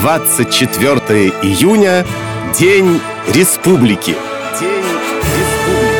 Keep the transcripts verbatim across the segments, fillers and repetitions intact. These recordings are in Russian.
двадцать четвёртое июня, День Республики. День Республики.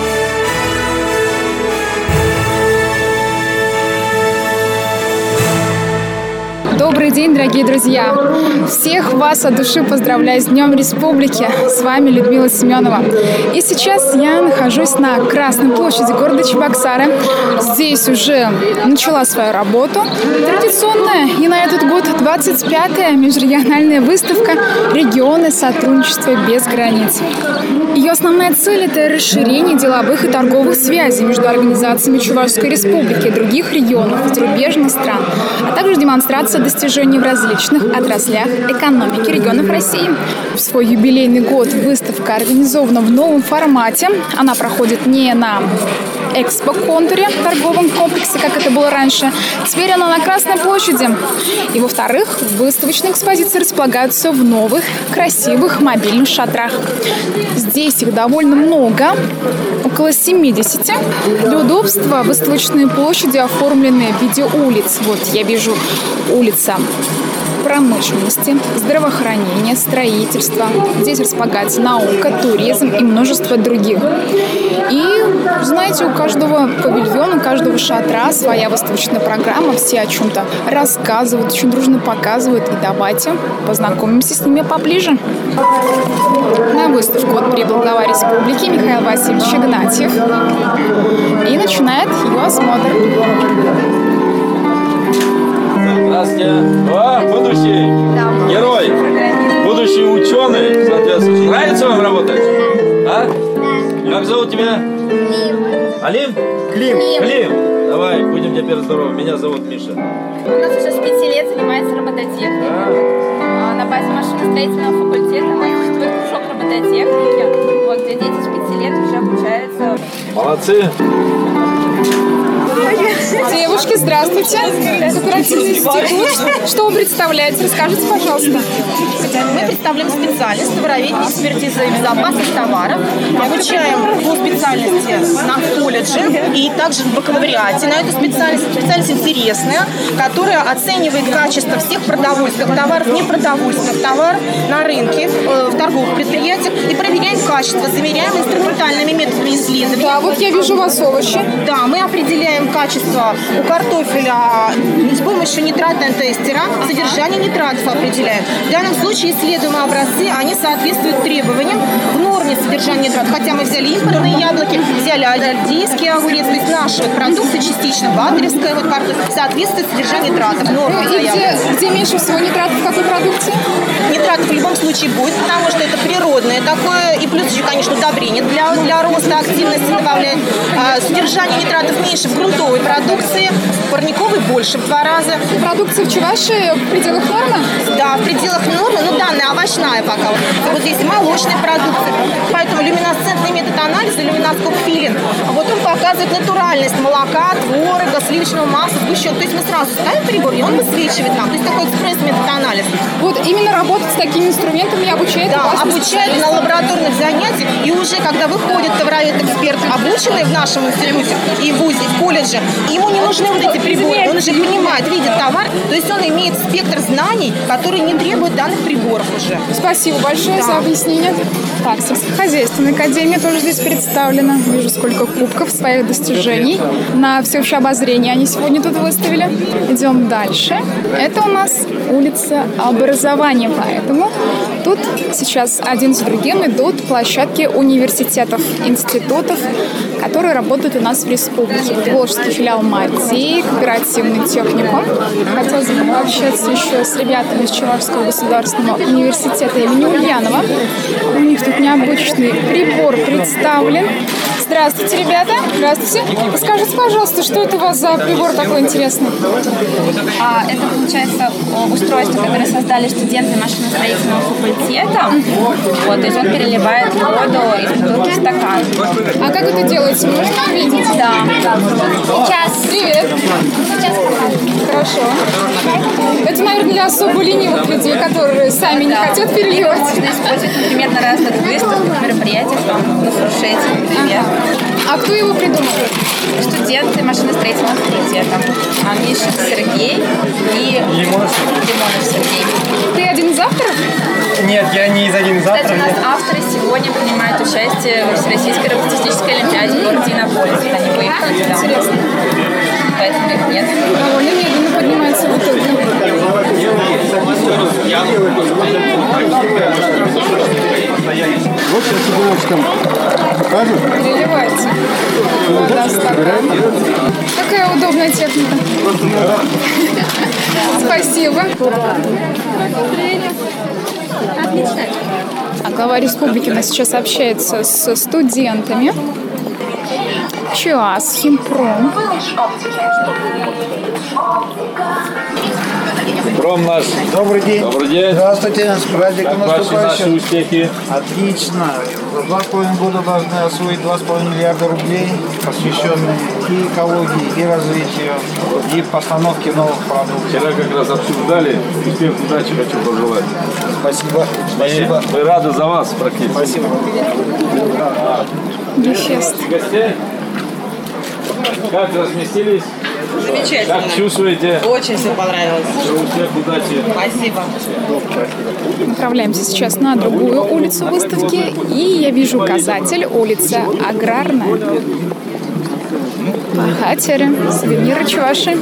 Добрый день, дорогие друзья! Всех вас от души поздравляю с Днем Республики! С вами Людмила Семенова. И сейчас я нахожусь на Красной площади города Чебоксары. Здесь уже начала свою работу традиционная и на этот год двадцать пятая межрегиональная выставка «Регионы сотрудничества без границ». Ее основная цель – это расширение деловых и торговых связей между организациями Чувашской Республики и других регионов зарубежных стран, а также демонстрация достижений в различных отраслях экономики регионов России. В свой юбилейный год выставка организована в новом формате. Она проходит не на экспо-контуре в торговом комплексе, как это было раньше. Теперь она на Красной площади. И, во-вторых, выставочные экспозиции располагаются в новых, красивых мобильных шатрах. Здесь их довольно много, около семидесяти. Для удобства выставочные площади оформлены в виде улиц. Вот я вижу улица промышленности, здравоохранения, строительства. Здесь располагается наука, туризм и множество других. И, знаете, у каждого павильона, у каждого шатра своя выставочная программа. Все о чем-то рассказывают, очень дружно показывают. И давайте познакомимся с ними поближе. На выставку вот прибыл глава республики Михаил Васильевич Игнатьев и начинает ее осмотр. Здравствуйте. О, будущий да, герой, будущий ученый, соответственно. Нравится вам работать? А? Как зовут тебя? Клим. Алим? Клим. Клим. Давай, будем теперь здоровы. Меня зовут Миша. У нас уже с пяти лет занимается робототехникой. А? На базе машиностроительного факультета у нас существует кружок робототехники, вот, где дети с пяти лет уже обучаются. Молодцы. Девушки, здравствуйте. Кооперативный институт. Что вы представляете? Расскажите, пожалуйста. Мы представляем специальность товароведения, экспертиза и безопасность товаров. Обучаем по специальности на колледже и также в бакалавриате. На эту специальность, специальность интересная, которая оценивает качество всех продовольственных товаров, непродовольственных товаров на рынке, в торговых предприятиях и проверяем качество, замеряем инструментальными методами исследования. Да, вот я вижу у вас овощи. Да, мы определяем качество у картофеля с помощью нитратного тестера, содержание нитратов определяем. В данном случае исследуемые образцы, они соответствуют требованиям в норме содержания нитратов. Хотя мы взяли импортные яблоки, взяли альдийский огурец, то есть наша вот продукция частично, батаревская вот картофель, соответствует содержанию нитратов. Норма И где, где меньше всего нитратов в какой продукции? Нитратов в любом случае будет, потому что это природное такое, и плюс еще, конечно, удобрение для, для роста активности добавляет. А, содержание нитратов меньше в грунтовой продукции, парниковой больше в два раза. Продукция в Чувашии в пределах нормы? Да, в пределах нормы, ну данная овощная пока. Вот, вот здесь молочная продукция, поэтому люминесцентный метод анализа, люминоскоп филин, вот он показывает натуральность молока, творога, сливочного масла, сгущенки. То есть мы сразу ставим прибор, и он высвечивает нам. То есть такой экспресс-метод анализа. Вот именно работать с такими инструментами обучает? Да, обучают на лабораторных занятиях, и уже когда выходит товаровед-эксперт, обученный в нашем институте и в ВУЗе, в колледже, ему не нужны вот эти приборы, он уже понимает, видит товар, то есть он имеет спектр знаний, который не требует данных приборов уже. Спасибо большое да. за объяснение. Так, сельскохозяйственная академия тоже здесь представлена. Вижу, сколько кубков своих достижений на всеобщее обозрение они сегодня тут выставили. Идем дальше. Это у нас улица образования, поэтому тут сейчас один за другим идут площадки университетов, институтов, которые работают у нас в республике. Волжский филиал МАДИ, кооперативный техникум. Хотелось бы пообщаться еще с ребятами из Чувашского государственного университета имени Ульянова. У них тут необычный прибор представлен. Здравствуйте, ребята. Здравствуйте. Скажите, пожалуйста, что это у вас за прибор такой интересный? А, это, получается, устройство, которое создали студенты машиностроительного факультета. Вот, то есть он переливает воду из бутылки в стакан. А как это делается? Можно увидеть? Да. Сейчас. Привет. Сейчас покажу. Хорошо. Это, наверное, для особо ленивых людей, которые сами не Да. хотят Либо переливать. можно использовать, например, на разных выставках, мероприятиях, там, на фуршете, например. А кто его придумал? Студенты машиностроительного факультета. Амишин Сергей и Лимонов Сергей. Ты один из авторов? Нет, я не из один из Кстати, у авторов. нас авторы сегодня принимают участие в Всероссийской робототехнической олимпиаде в городе Иннополис. Они выехали туда. Интересно. Поэтому их нет. Довольно медленно поднимается в итоге. Вот сейчас девочкам покажут. Переливается. Вода в стакан. Какая удобная техника. Спасибо. Отлично. А глава республики у нас сейчас общается с студентами. ЧАС, Химпром. Пром наш. Добрый день. Добрый день. Здравствуйте, с праздником Как ваши наши наступающим. успехи? Отлично. За два с половиной года должны освоить два с половиной миллиарда рублей, посвященные и экологии, и развитию, и постановке новых продуктов. Вчера как раз обсуждали. Успех, удачи хочу пожелать. Спасибо. Спасибо. Мы рады за вас практически. Спасибо. Гефест. Гостей? Как разместились? Замечательно. Как чувствуете? Очень все понравилось. Успех, удачи. Спасибо. Направляемся сейчас на другую улицу выставки, и я вижу указатель улица Аграрная. Бухгалтеры, сувениры Чуваши.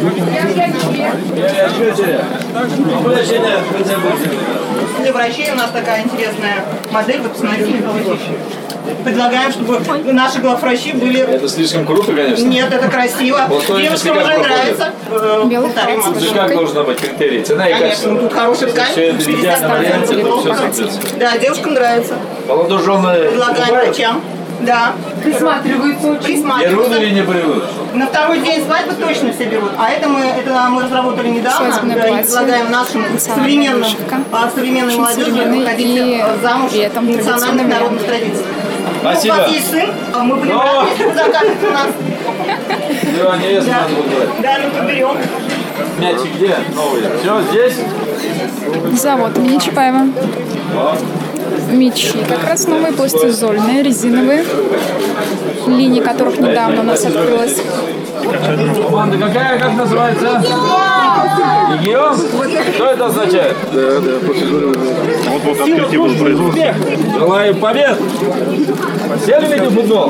Для врачей у нас такая интересная модель. Вот посмотрите, предлагаем, чтобы наши главврачи были... Это слишком круто, конечно. Нет, это красиво. Вот кто Девушкам если уже как нравится. Э, Белый повторим халат. обзор. Как должна быть критерий? Цена и Конечно, качество. ну тут хорошая ткань. Все это в идеальном варианте, это все соответствует. Да, девушкам нравится. Молодоженые Предлагаем бывают? врачам. Да. Присматриваются очень. Берут Присматриваются. или не берут? На второй день свадьбы точно все берут. А это мы, это мы разработали недавно. Свадебное Да, и платье. предлагаем нашим Национальная современным, вышивка. а, современной Очень молодежи современный выходить и э, замуж при этом национальных традиционный народных вариант. традиций. Спасибо. Ну, у вас есть сын, а мы будем Но! рады, если вы закажете у нас. Да, невесту Да, надо выбрать. да, ну подберем. Мячик где? Новый. Все, здесь? Завод имени Чапаева. Мечи, как раз новые пластизольные, резиновые, линии которых недавно у нас открылась. Команда какая, как называется? Регион? Что это означает? Да, да, вот вот открытие было производство. Желаю побед! Все любите футбол?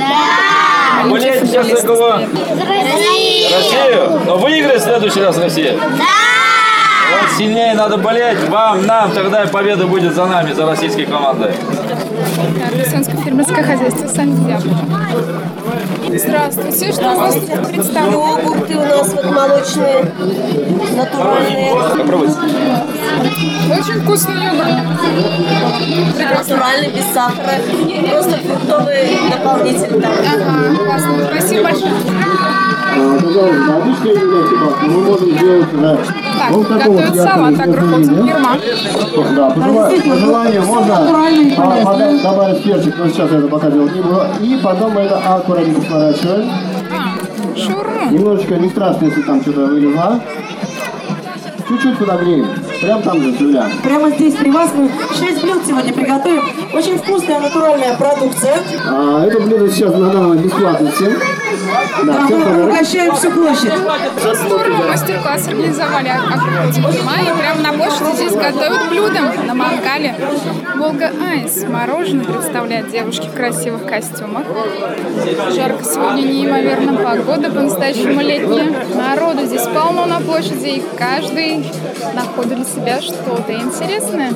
Да! Болеете сейчас за кого? Россия! Россию? Но выиграет в следующий раз Россия? Да! Вот сильнее надо болеть вам, нам, тогда и победа будет за нами, за российской командой. Арбисонское фермерское хозяйство Сантьяго. Здравствуйте, что у вас тут представлено? Йогурты у нас вот молочные, натуральные. Попробуйте. Очень вкусный йогурт. Натуральный, без сахара. Просто фруктовый дополнитель там. Ага, классно. Спасибо большое. Пожалуйста, обычные типа, мы можем сделать да, Так, вот такого готовят салат агрохолдинг Фирма. Да, по желанию, по желанию можно а, подать, добавить перчик, но сейчас я это пока делать не буду. И потом это аккуратненько сворачиваем. А, шаурму. Немножечко не страшно, если там что-то вылезло. Чуть-чуть подогреем. Прям там же, Юля. Прямо здесь при вас мы шесть блюд сегодня приготовим. Очень вкусная натуральная продукция. А, это блюдо сейчас на данный бесплатно всем. Да, Да, всем мы подарок. угощаем всю площадь. Здорово, мастер-класс организовали агрохолдинг Фирма. И прямо на площади здесь готовят блюда на мангале. Волга Айс. Мороженое представляет девушки в красивых костюмах. Жарко сегодня неимоверно. Погода по-настоящему летняя. Народу здесь полно на площади. И каждый находит для себя что-то интересное.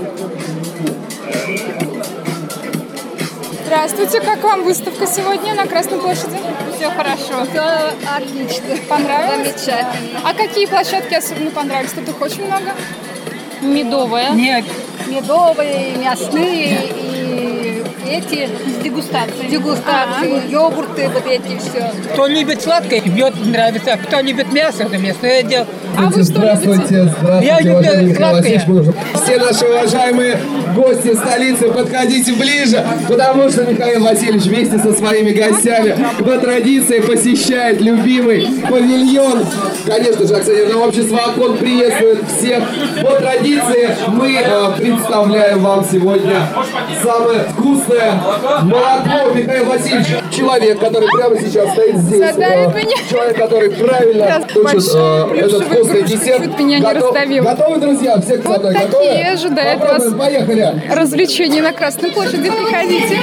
Здравствуйте, как вам выставка сегодня на Красной площади? Все хорошо. Все отлично. Понравилось? Замечательно. А какие площадки особенно понравились? Тут их очень много. Медовая. Нет. Медовые, мясные и, и эти дегустации, дегустации, йогурты, вот эти все. Кто любит сладкое, мед нравится, а кто любит мясо, это мясное дело. А вы что Здравствуйте, любите? здравствуйте, Я люблю уважаемый Михаил сладкое. Васильевич. Все наши уважаемые гости столицы, подходите ближе, потому что Михаил Васильевич вместе со своими гостями по традиции посещает любимый павильон. Конечно же, акционерное общество «Акон» приветствует всех. По традиции мы э, представляем вам сегодня самое вкусное молоко. Михаил Васильевич, человек, который прямо сейчас стоит здесь, э, человек, который правильно точит э, этот вкусный десерт. Меня не Готов- раздавил. Готовы, друзья? Все, кто со мной Такие готовы? ожидают вас Попробуем, поехали. развлечения на Красной площади. Приходите.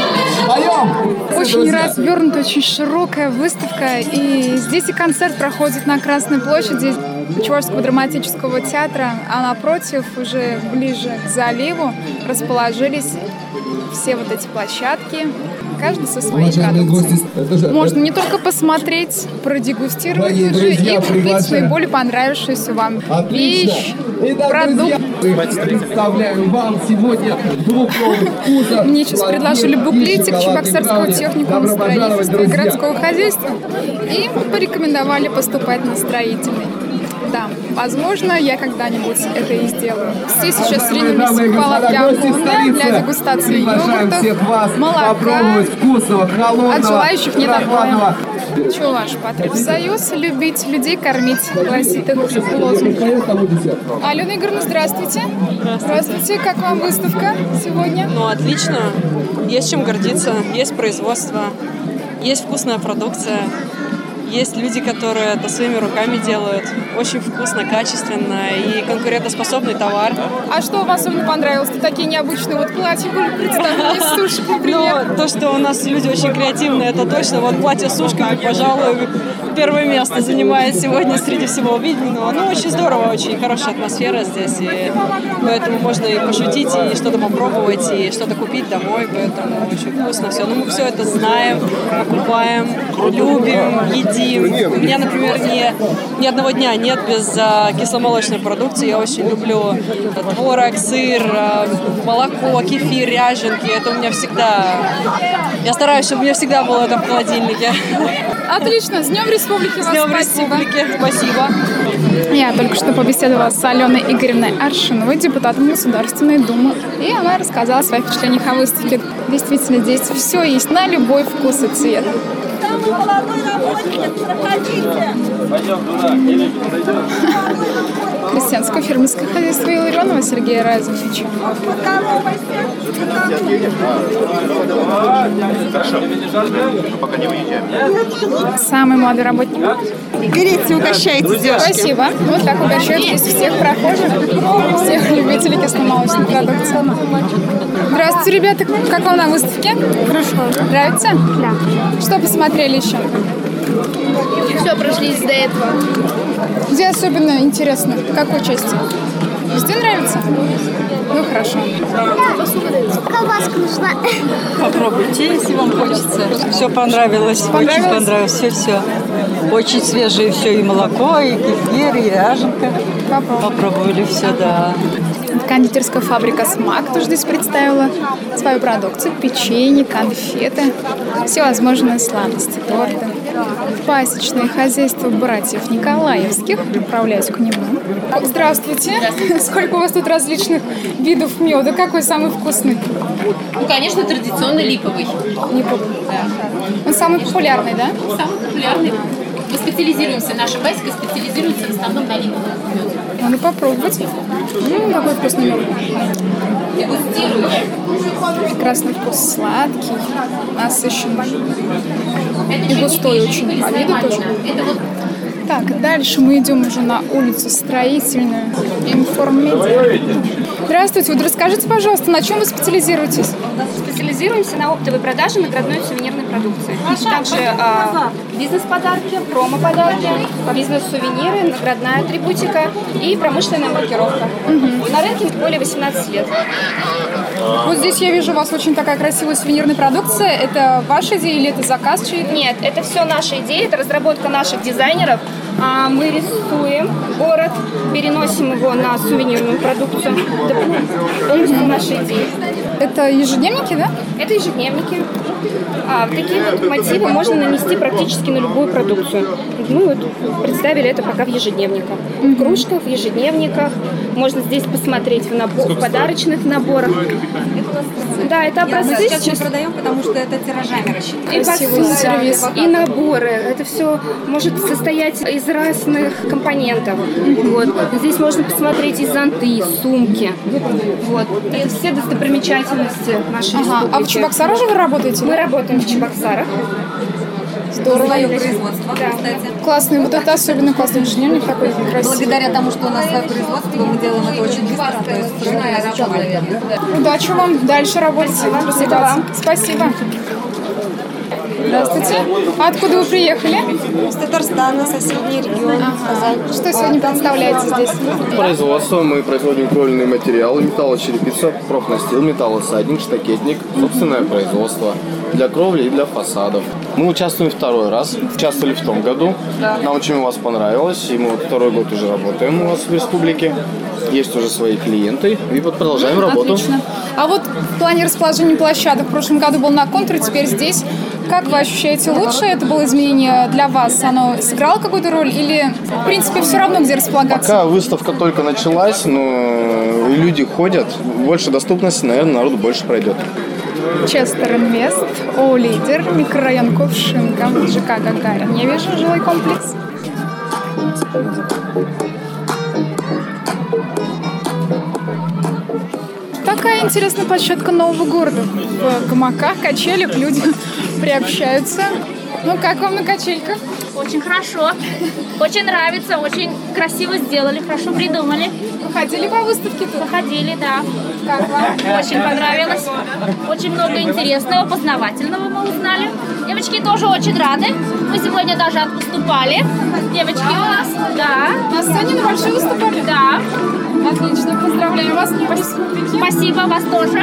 Поем! Очень Друзья. развернутая, очень широкая выставка. И здесь и концерт проходит на Красной площади Чувашского драматического театра. А напротив, уже ближе к заливу, расположились все вот эти площадки. Каждый со своей Уважаемые продукцией. гости, это же- Можно это- не только посмотреть, продегустировать Дорогие тут же друзья, и купить приглашаем. наиболее понравившуюся вам Отлично. вещь, Итак, продукт. друзья, представляю вам сегодня двух новых вкусов. Мне сейчас предложили буклетик Чебоксарского техникума Добро пожаловать, строительства и друзья. городского хозяйства и порекомендовали поступать на строительный. Да, возможно, я когда-нибудь это и сделаю. Все сейчас Уважаемые дамы и ринулись в господа, палатки гости Акона столицы, для дегустации приглашаем всех вас йогуртов, молока. попробовать вкусного, холодного, От желающих не прохладного. такое. Чуваш Патриотсоюз любить людей кормить, гласит этот лозунг. Алена Игоревна, здравствуйте. Здравствуйте. Как вам выставка сегодня? Ну, отлично. Есть чем гордиться. Есть производство, есть вкусная продукция. Есть люди, которые это своими руками делают. Очень вкусно, качественно и конкурентоспособный товар. А что вам особенно понравилось? Такие необычные вот платья были представлены из сушек, например. Ну, то, что у нас люди очень креативные, это точно. Вот платье с ушками, пожалуй, первое место занимает сегодня среди всего увиденного. Ну, очень здорово, очень хорошая атмосфера здесь. И поэтому можно и пошутить, и что-то попробовать, и что-то купить домой. Поэтому очень вкусно все. Ну, мы все это знаем, покупаем, любим, едим. У меня, например, ни, ни одного дня нет без а, кисломолочной продукции. Я очень люблю творог, сыр, а, молоко, кефир, ряженки. Это у меня всегда... Я стараюсь, чтобы у меня всегда было это в холодильнике. Отлично. С Днем Республики вас. С Днем спасибо. Республики. Спасибо. Я только что побеседовала с Аленой Игоревной Аршиновой, депутатом Государственной Думы, и она рассказала о своих впечатлениях о выставке. Действительно, здесь все есть на любой вкус и цвет. Самый молодой работник, проходите. Пойдем туда, Келики, подойдем. Крестьянское фермерское хозяйство Илларионова Сергея Разумовича. Хорошо. Пока не выезжаем. Самый молодой работник. Берите, угощайте, девушки. Спасибо. Вот так угощают здесь всех прохожих, всех любителей кисломолочной продукции. Здравствуйте, ребята. Как вам на выставке? Хорошо. Нравится? Да. Что посмотрели еще? Все, прошлись до этого. Где особенно интересно? В какой части? Везде нравится? Ну, хорошо. Колбаска нужна. Попробуйте, если вам хочется. Все понравилось. Понравилось? Очень понравилось. Все-все. Очень свежее все. И молоко, и кефир, и ряженка. Попробовали все, да. Кондитерская фабрика «Смак» тоже здесь представила свою продукцию. Печенье, конфеты, всевозможные сладости, торты. Пасечное хозяйство братьев Николаевских. Отправляюсь к нему. Здравствуйте. Здравствуйте. Сколько у вас тут различных видов меда? Какой самый вкусный? Ну, конечно, традиционный липовый. Липовый. Да. Он самый популярный, да? Самый популярный. Мы специализируемся, наша басика специализируется в основном на липовом меде. Надо попробовать. М-м, какой вкусный мед. Дегустируешь. Прекрасный вкус, сладкий, насыщенный. И густой очень. По виду тоже. Так, дальше мы идем уже на улицу Строительную. Информмедиа. Здравствуйте. Вот расскажите, пожалуйста, на чем вы специализируетесь? Специализируемся на оптовой продаже наградной сувенирной продукции. Также а, бизнес-подарки, промо-подарки, бизнес-сувениры, наградная атрибутика и промышленная маркировка. Угу. На рынке более восемнадцати лет. Вот здесь я вижу у вас очень такая красивая сувенирная продукция. Это ваша идея или это заказ чей-то? Нет, это все наша идея, это разработка наших дизайнеров. А мы рисуем город, переносим его на сувенирную продукцию. Это полностью наши идеи. Это ежедневники, да? Это ежедневники. А, такие вот мотивы можно нанести практически на любую продукцию. Мы вот представили это пока в ежедневниках. В кружках, в ежедневниках. Можно здесь посмотреть в, набор, в подарочных наборах. Да, это образцы. Мы сейчас не продаем, потому что это тиражами рассчитано. И посуды, и наборы. Это все может состоять из разных компонентов. Вот. Здесь можно посмотреть и зонты, и сумки. Вот. И все достопримечательности нашей ага. республики. А в Чебоксарах же вы работаете? Мы работаем в Чебоксарах. Здорово. Свое производство, да. кстати. Классный, вот это особенно классный ежедневник такой красивый. Благодаря тому, что у нас свое производство, мы делаем это очень быстро, то есть удачи вам дальше работать. Спасибо вам. Спасибо. Здравствуйте. А откуда вы приехали? Из Татарстана, соседний регион. Ага. Что сегодня представляете здесь? Производство. Мы производим кровельные материалы, металлочерепица, профнастил, металлосадник, штакетник, собственное производство для кровли и для фасадов. Мы участвуем второй раз. Участвовали в том году. Да. Нам очень у вас понравилось. И мы вот второй год уже работаем у вас в республике. Есть уже свои клиенты. И вот продолжаем работу. Отлично. А вот в плане расположения площадок, в прошлом году был на контуре, теперь здесь. Как вы ощущаете, лучше это было изменение для вас? Оно сыграло какую-то роль или, в принципе, все равно, где располагаться? Пока выставка только началась, но люди ходят, больше доступности, наверное, народу больше пройдет. Честер Инвест, О Лидер, микрорайон Кувшинка, ЖК Гагарин. Я вижу жилой комплекс. Такая интересная площадка нового города. В гамаках, качелях люди приобщаются. Ну, как вам на качельках? Очень хорошо. Очень нравится, очень красиво сделали, хорошо придумали. Вы ходили по выставке тут? Ходили, да. Как вам? Очень понравилось. Очень много интересного, познавательного мы узнали. Девочки тоже очень рады. Мы сегодня даже выступали. Девочки у нас, да. На сцене на большой выступали? Да. Отлично, поздравляю вас. Спасибо, вас тоже.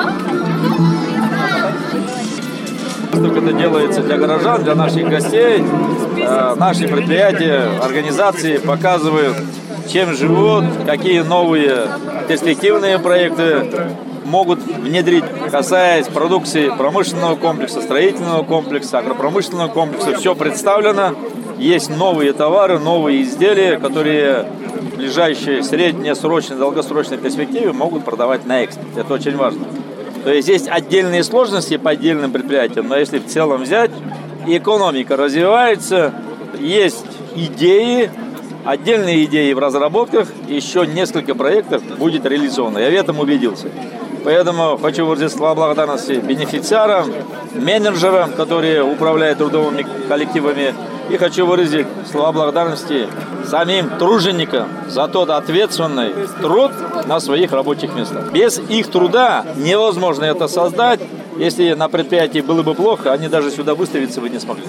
Это делается для горожан, для наших гостей. Наши предприятия, организации показывают, чем живут, какие новые перспективные проекты могут внедрить, касаясь продукции промышленного комплекса, строительного комплекса, агропромышленного комплекса. Все представлено. Есть новые товары, новые изделия, которые в ближайшей среднесрочной, долгосрочной перспективе могут продавать на экспорт. Это очень важно. То есть есть отдельные сложности по отдельным предприятиям, но если в целом взять, экономика развивается, есть идеи, отдельные идеи в разработках, еще несколько проектов будет реализовано. Я в этом убедился. Поэтому хочу выразить слова благодарности бенефициарам, менеджерам, которые управляют трудовыми коллективами. И хочу выразить слова благодарности самим труженикам за тот ответственный труд на своих рабочих местах. Без их труда невозможно это создать. Если на предприятии было бы плохо, они даже сюда выставиться бы не смогли.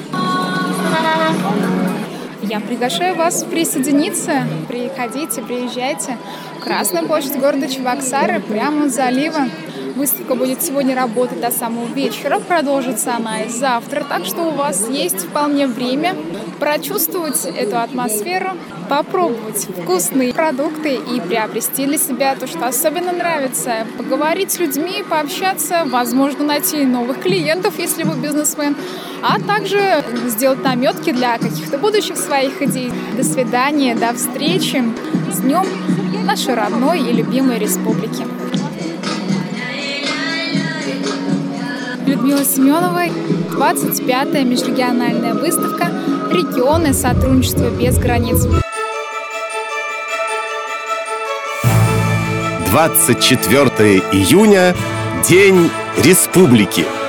Я приглашаю вас присоединиться. Приходите, приезжайте. Красная площадь города Чебоксары, прямо у залива. Выставка будет сегодня работать до самого вечера, продолжится она и завтра, так что у вас есть вполне время прочувствовать эту атмосферу, попробовать вкусные продукты и приобрести для себя то, что особенно нравится, поговорить с людьми, пообщаться, возможно, найти новых клиентов, если вы бизнесмен, а также сделать наметки для каких-то будущих своих идей. До свидания, до встречи, с днем нашей родной и любимой республики. Людмила Семенова, двадцать пятая межрегиональная выставка «Регионы. Сотрудничество без границ». двадцать четвёртое июня – День Республики.